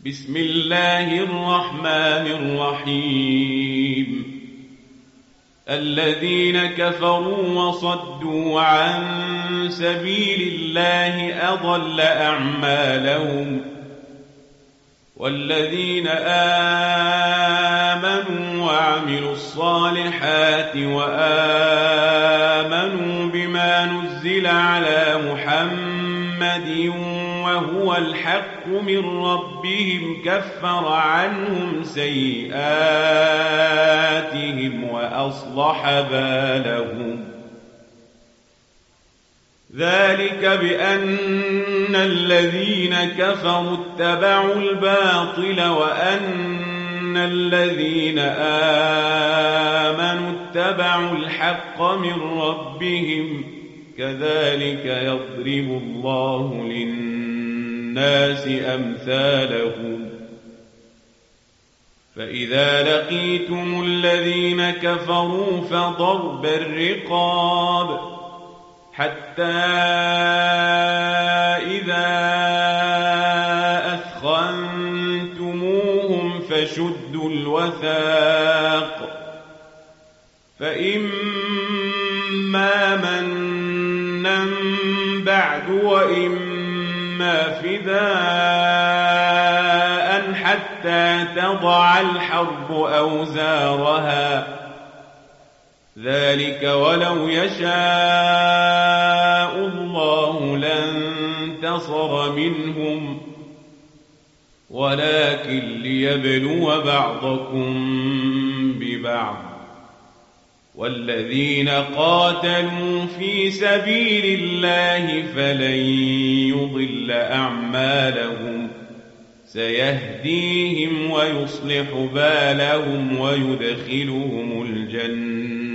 بسم الله الرحمن الرحيم الذين كفروا وصدوا عن سبيل الله أضل أعمالهم والذين آمنوا وعملوا الصالحات وآمنوا بما نزل على محمد وهو الحق من ربهم كفر عنهم سيئاتهم وأصلح بالهم ذلك بأن الذين كفروا اتبعوا الباطل وأن الذين آمنوا اتبعوا الحق من ربهم كذلك يضرب الله للناس أمثالهم فإذا لقيتم الذين كفروا فضرب الرقاب حتى إذا أثخنتموهم فشدوا الوثاق فإما منا بعد وإما فداء حتى تضع الحرب أوزارها ذلك ولو يشاء الله لانتصر منهم ولكن ليبلو بعضكم ببعض والذين قاتلوا في سبيل الله فلن يضل أعمالهم سيهديهم ويصلح بالهم ويدخلهم الجنة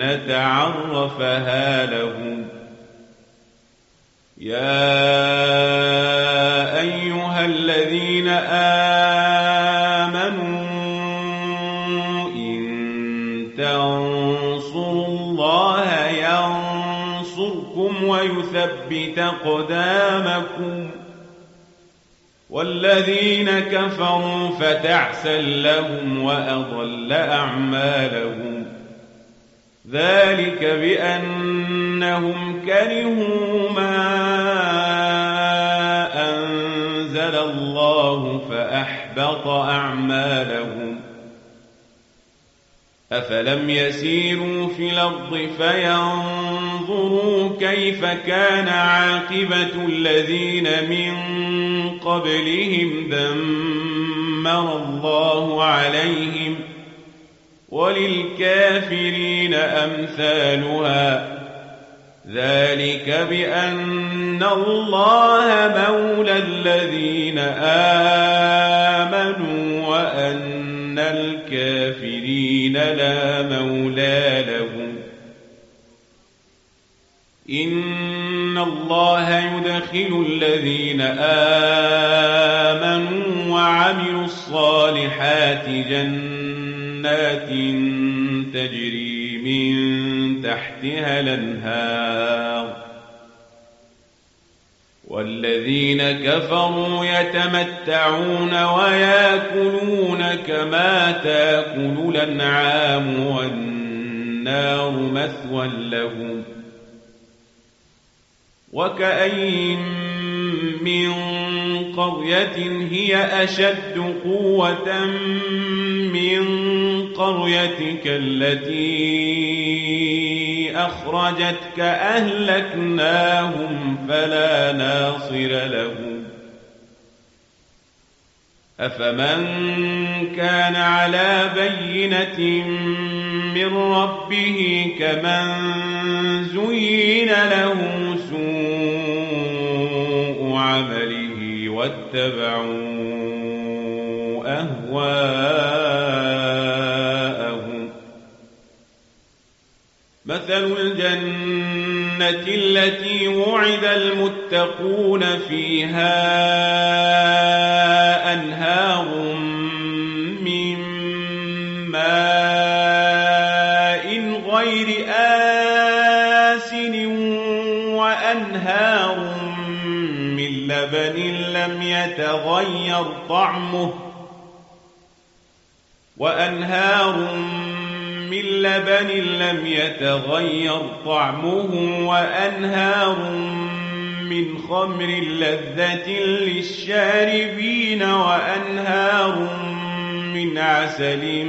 عرفها لهم يا أيها الذين آمنوا إن تنصروا الله ينصركم ويثبت أقدامكم والذين كفروا فتعسا لهم وأضل أعمالهم ذلك بأنهم كرهوا ما أنزل الله فأحبط أعمالهم أفلم يسيروا في الأرض فينظروا كيف كان عاقبة الذين من قبلهم دمر الله عليهم وللكافرين أمثالها ذلك بأن الله مولى الذين آمنوا وأن الكافرين لا مولى لهم إن الله يدخل الذين آمنوا وعملوا الصالحات جنات تجري من تحتها الأنهار والذين كفروا يتمتعون ويأكلون كما تأكل الأنعام والنار مثوى لهم وكأين من قرية هي أشد قوة من قريتك التي أخرجتك أهلكناهم فلا ناصر لهم أفمن كان على بينة من ربه كمن زين له سوء عمله واتبعوا أهواءهم مثل الجنة التي وعد المتقون فيها أنهار من ماء غير آسن وأنهار من لبن لم لم يتغير طعمه وأنهار من لبن لم يتغير طعمه وأنهار من خمر لذة للشاربين وأنهار من عسل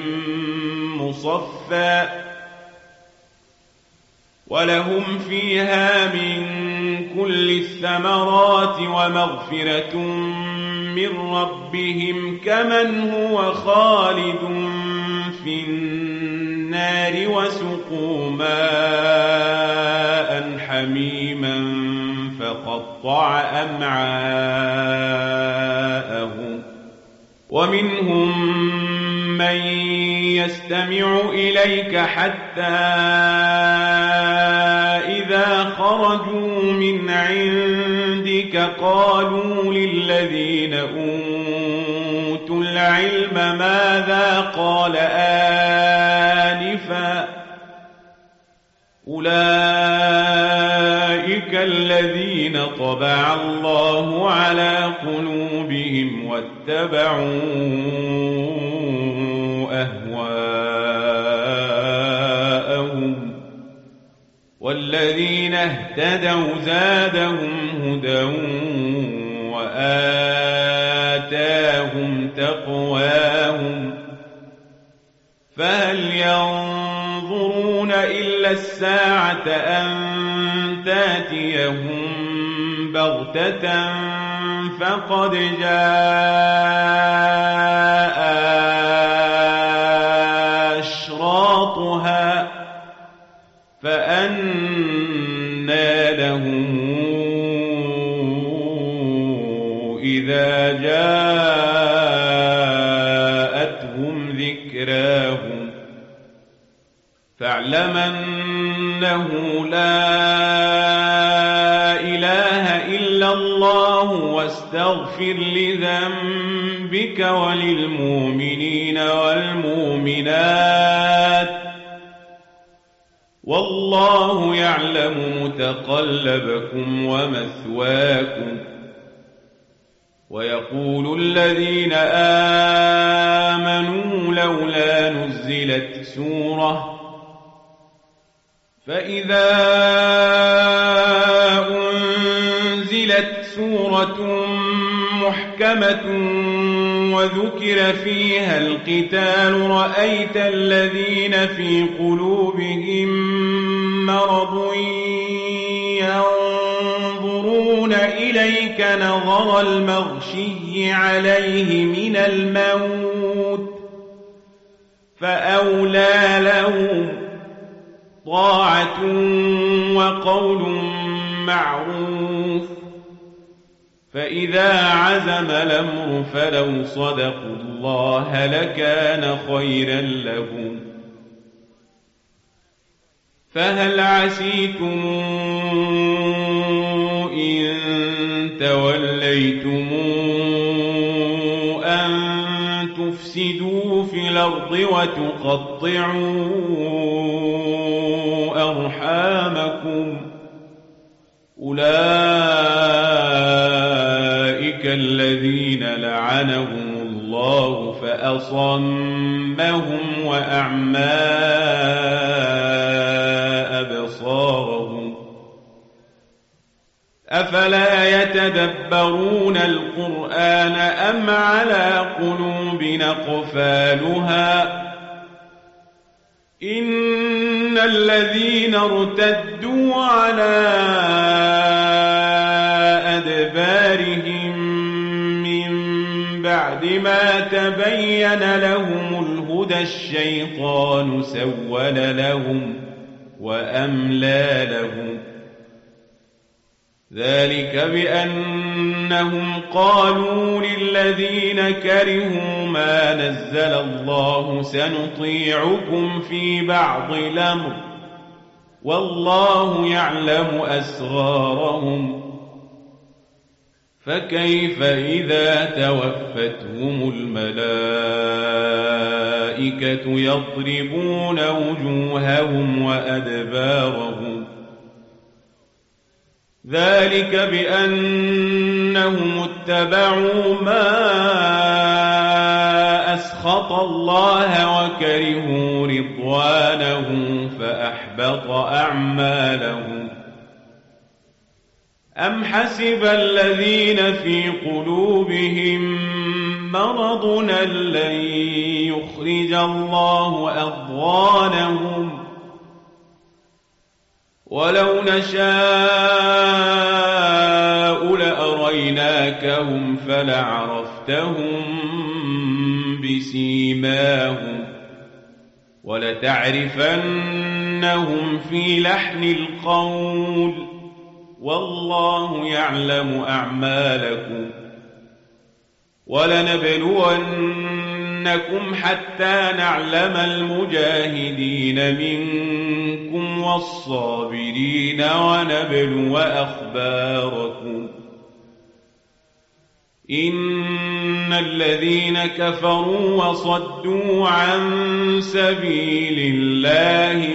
مصفى ولهم فيها من كل الثمرات ومغفرة من ربهم كمن هو خالد في النار وسقوا ماء حميما فقطع أمعاءهم ومنهم من يستمع إليك حتى إذا خرجوا من عندك قالوا للذين أوتوا العلم ماذا قال آنفا أولئك الذين طبع الله على قلوبهم واتبعوا أهواءهم والذين اهتدوا زادهم هدى وآتاهم تقواهم فهل ينظرون إلا الساعة أن تأتيهم بغتة فقد جاء أشراطها فأنى لهم إذا جاءتهم ذكراهم فاعلم أنه لا إله إلا الله واستغفر لذنبك وللمؤمنين والمؤمنات والله يعلم متقلبكم ومثواكم ويقول الذين آمنوا لولا نزلت سورة فإذا أنزلت سورة محكمة وذكر فيها القتال رأيت الذين في قلوبهم مرض ينظرون إليك نظر المغشي عليه من الموت فأولى لهم طاعة وقول معروف فإذا عزم الأمر فلو صدقوا الله لكان خيرا لهم فهل عسيتم إن توليتم أن تفسدوا في الأرض وتقطعوا أرحامكم أولئك الذين لعنهم الله فأصمهم وأعمى أبصارهم أفلا يتدبرون القرآن أم على قلوب أقفالها إن الذين ارتدوا على أدبارهم من بعد ما تبين لهم الهدى الشيطان سول لهم وأملى لهم ذلك بأنهم قالوا للذين كرهوا ما نزل الله سنطيعكم في بعض الأمر والله يعلم أسرارهم فكيف إذا توفتهم الملائكة يضربون وجوههم وأدبارهم ذلك بأنهم اتبعوا ما أسخط الله وكرهوا رضوانه فأحبط أعمالهم أم حسب الذين في قلوبهم مرض لن يخرج الله أضغانهم ولو نشاء لأريناكهم فلعرفتهم بسيماهم ولتعرفنهم في لحن القول والله يعلم أعمالكم ولنبلونكم حتى نعلم المجاهدين منكم والصابرين ونبلو أخباركم إن الذين كفروا وصدوا عن سبيل الله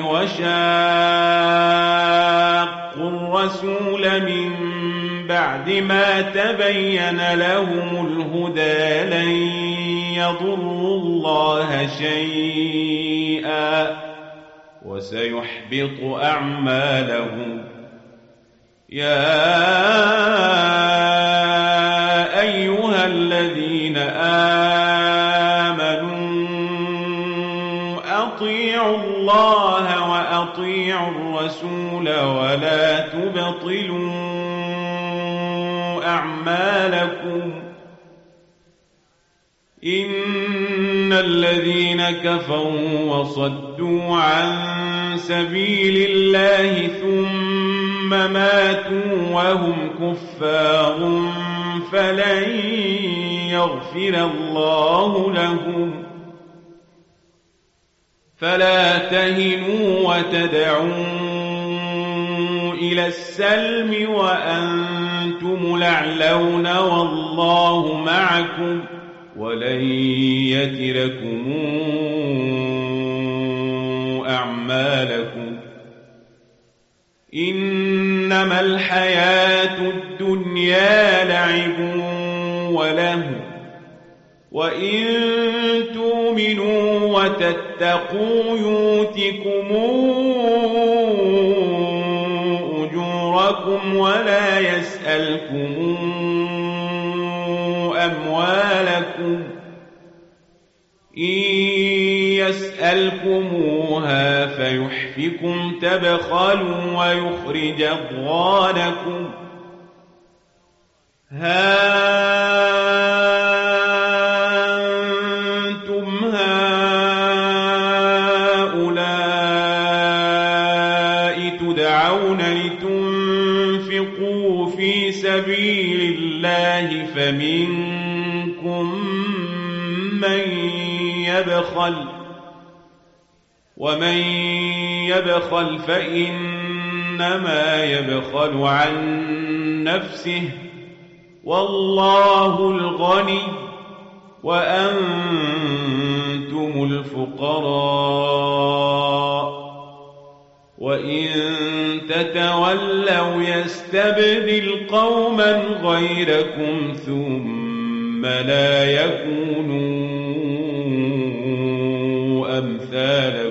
وشاقوا الرسول من بعد ما تبين لهم الهدى لن يضروا الله شيئا وسيحبط أعمالهم يا أيها الذين آمنوا أطيعوا الله وأطيعوا الرسول ولا تبطلوا أعمالكم إن الذين كفروا وصدوا عن سبيل الله ثم ماتوا وهم كفار فلن يغفر الله لهم فلا تهنوا وتدعوا إلى السلم وأنتم الأعلون والله معكم ولن يتركم أعمالكم إنما الحياة الدنيا لعب وله وإن تؤمنوا وتتقوا يؤتكم أجوركم ولا يسألكم أموالكم إن يسألكموها فيحفكم تبخلوا ويخرج أضغانكم ها أنتم هؤلاء تدعون لتنفقوا في سبيل الله فمنكم من يبخل ومن يبخل فإنما يبخل عن نفسه والله الغني وأنتم الفقراء وإن تتولوا يستبدل قوما غيركم ثم لا يكونوا أمثالكم